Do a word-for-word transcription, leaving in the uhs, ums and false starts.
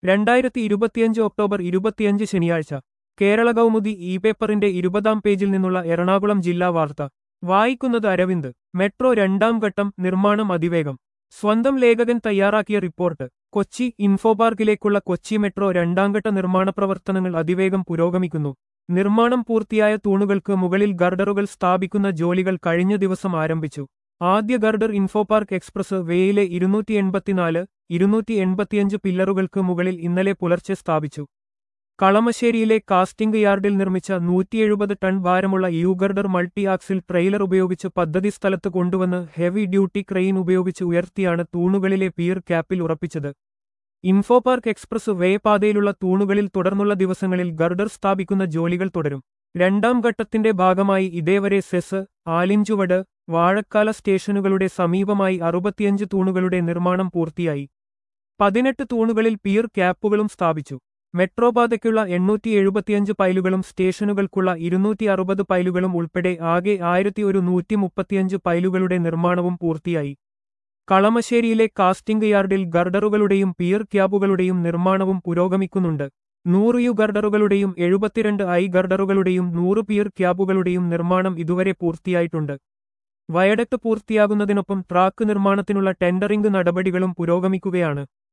രണ്ടായിരത്തി ഇരുപത്തിയഞ്ച് ഒക്ടോബർ ഇരുപത്തിയഞ്ച് ശനിയാഴ്ച കേരള കൗമുദി ഇ പേപ്പറിന്റെ ഇരുപതാം പേജിൽ നിന്നുള്ള എറണാകുളം ജില്ലാ വാർത്ത വായിക്കുന്നത് അരവിന്ദ്. മെട്രോ രണ്ടാം ഘട്ടം നിർമ്മാണം അതിവേഗം. സ്വന്തം ലേഖകൻ തയ്യാറാക്കിയ റിപ്പോർട്ട്. കൊച്ചി. ഇൻഫോപാർക്കിലേക്കുള്ള കൊച്ചി മെട്രോ രണ്ടാംഘട്ട നിർമ്മാണ പ്രവർത്തനങ്ങൾ അതിവേഗം പുരോഗമിക്കുന്നു. നിർമ്മാണം പൂർത്തിയായ തൂണുകൾക്ക് മുകളിൽ ഗർഡറുകൾ സ്ഥാപിക്കുന്ന ജോലികൾ കഴിഞ്ഞ ദിവസം ആരംഭിച്ചു. ആദ്യ ഗർഡർ ഇൻഫോപാർക്ക് എക്സ്പ്രസ് വേയിലെ ഇരുന്നൂറ്റി എൺപത്തിനാല് ഇരുന്നൂറ്റി എൺപത്തിയഞ്ച് പില്ലറുകൾക്ക് മുകളിൽ ഇന്നലെ പുലർച്ചെ സ്ഥാപിച്ചു. കളമശ്ശേരിയിലെ കാസ്റ്റിംഗ് യാർഡിൽ നിർമ്മിച്ച നൂറ്റി എഴുപത് ടൺ ഭാരമുള്ള U girder multi axle trailer ഉപയോഗിച്ച് പദ്ധതി സ്ഥലത്ത് കൊണ്ടുവന്ന് ഹെവി ഡ്യൂട്ടി ക്രെയിൻ ഉപയോഗിച്ച് ഉയർത്തിയാണ് തൂണുകളിലെ പിയർ ക്യാപ്പിൽ ഉറപ്പിച്ചത്. ഇൻഫോപാർക്ക് എക്സ്പ്രസ് വേ പാതയിലുള്ള തൂണുകളിൽ തുടർന്നുള്ള ദിവസങ്ങളിൽ ഗർഡർ സ്ഥാപിക്കുന്ന ജോലികൾ തുടരും. രണ്ടാം ഘട്ടത്തിന്റെ ഭാഗമായി ഇതേവരെ സെസ്, ആലിഞ്ചുവട്, വാഴക്കാല സ്റ്റേഷനുകളുടെ സമീപമായി അറുപത്തിയഞ്ച് തൂണുകളുടെ നിർമ്മാണം പൂർത്തിയായി. പതിനെട്ട് തൂണുകളിൽ പിയർ ക്യാപ്പുകളും സ്ഥാപിച്ചു. മെട്രോപാതയ്ക്കുള്ള എണ്ണൂറ്റി എഴുപത്തിയഞ്ച് പൈലുകളും സ്റ്റേഷനുകൾക്കുള്ള ഇരുന്നൂറ്റി അറുപത് പൈലുകളും ഉൾപ്പെടെ ആകെ ആയിരത്തി ഒരു നൂറ്റി മുപ്പത്തിയഞ്ച് പൈലുകളുടെ നിർമ്മാണവും പൂർത്തിയായി. കളമശ്ശേരിയിലെ കാസ്റ്റിംഗ് യാർഡിൽ ഗർഡറുകളുടെയും പിയർ ക്യാബുകളുടെയും നിർമ്മാണവും പുരോഗമിക്കുന്നുണ്ട്. നൂറ് യു ഗർഡറുകളുടെയും എഴുപത്തിരണ്ട് ഐ ഗർഡറുകളുടെയും നൂറ് പിയർ ക്യാബുകളുടെയും നിർമ്മാണം ഇതുവരെ പൂർത്തിയായിട്ടുണ്ട്. വയഡക്ട് പൂർത്തിയാകുന്നതിനൊപ്പം ട്രാക്ക് നിർമ്മാണത്തിനുള്ള ടെൻഡറിംഗ് നടപടികളും പുരോഗമിക്കുകയാണ്.